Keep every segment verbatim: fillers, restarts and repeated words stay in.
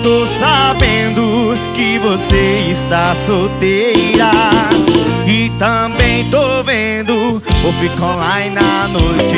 tô sabendo que você está solteira, e também tô vendo o fica online na noite.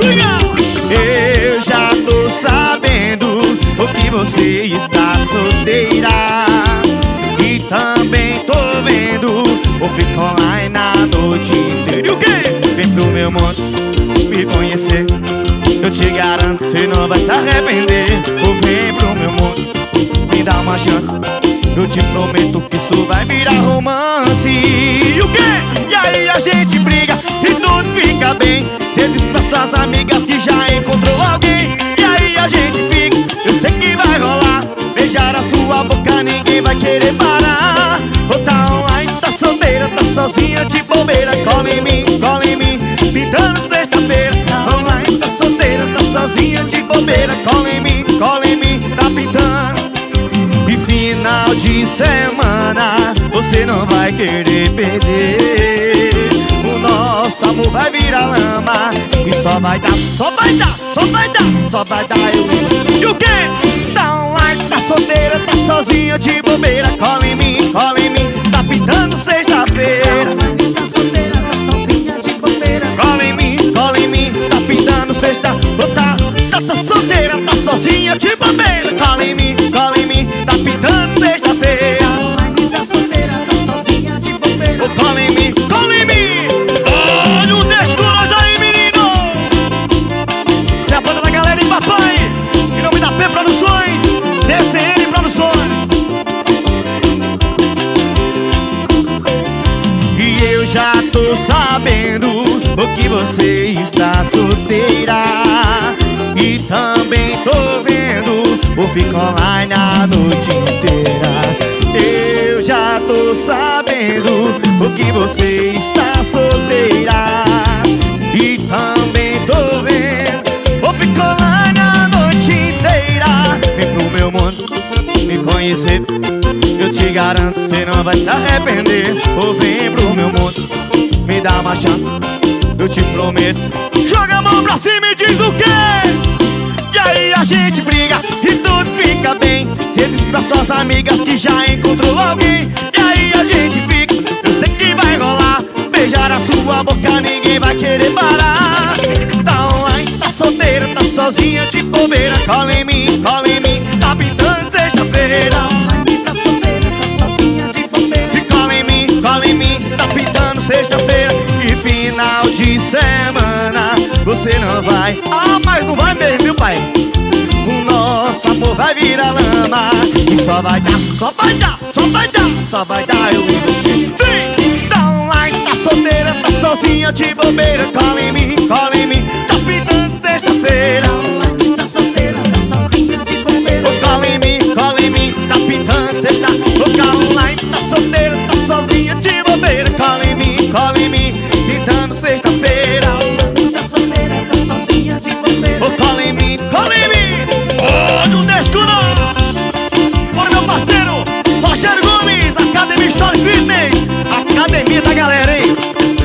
Eu já tô sabendo o que você está solteira, e também tô vendo o fica online na noite inteira. E o quê? Vem pro meu mundo me conhecer, eu te garanto, cê não vai se arrepender. Ou vem pro meu mundo, me dá uma chance, eu te prometo que isso vai virar romance. E o quê? E aí a gente briga e tudo fica bem. Cê diz pras tuas amigas que já encontrou alguém. E aí a gente fica, eu sei que vai rolar. Beijar a sua boca ninguém vai querer parar. Ou tá online, tá solteira, tá sozinha de bobeira. Cola em mim, cola em mim, pintando sexta-feira. Online, tá solteira, tá sozinha de bobeira. Cola em mim, cola em mim, tá pintando. E final de semana você não vai querer perder. O nosso amor vai virar lama, e só vai dar, só vai dar, só vai dar, só vai dar eu. E o quê? Tá online, tá solteira, tá sozinha de bobeira. Cola em mim, cola em mim, tá pintando sexta-feira. Tá solteira, tá sozinha de bobeira. Cola em mim, cola em mim, tá pintando sexta. Oh, tá, tá, tá solteira, tá sozinha de bobeira. Cola em mim, cola em mim, tá pintando sexta-feira. Online, tá solteira, tá sozinha de bobeira. Oh, cola em mim, cola em mim. Olha o descuroso aí, menino. Você é a banda da galera em papai, em nome da P Produções, D C N Produções. E eu já tô sabendo o que você está solteira, e também tô vendo o fica online a noite inteira. Eu já tô sabendo o que você está solteira, e também tô vendo o fica online a noite inteira. Vem pro meu mundo me conhecer, eu te garanto, cê não vai se arrepender. Ou vem pro meu mundo, me dá uma chance, eu te prometo. Joga a mão pra cima e diz o quê? E aí a gente briga e tudo fica bem. Cê diz pras suas amigas que já encontrou alguém. E aí a gente fica, eu sei que vai rolar. Beijar a sua boca ninguém vai querer parar. Tá online, tá solteira, tá sozinha de bobeira. Cola em mim, cola em mim, tá pintando sexta-feira. Online, tá solteira, tá sozinha de bobeira. E cola em mim, cola em mim, tá pintando sexta-feira. E final de semana você não vai. Ah, mas não vai mesmo, viu, pai? O nosso amor vai virar lama, e só vai dar, só vai dar, só vai dar, só vai dar eu e você. Vem! Tá online, tá solteira, tá sozinha de bobeira. Cola em mim, cola em mim, tá pintando sexta-feira. Online, tá solteira, tá sozinha de bobeira. Oh, cola em mim, cola em mim, tá pintando sexta. Oh, cola online, tá solteira, tá sozinha de bobeira. Cola em mim, cola em mim, pintando sexta-feira. Online, tá solteira, tá sozinha de bobeira. Oh, cola em mim, cola em mim. Olha o descuro! Bora, meu parceiro Rogério Gomes, Academia Story Fitness, academia da galera, hein?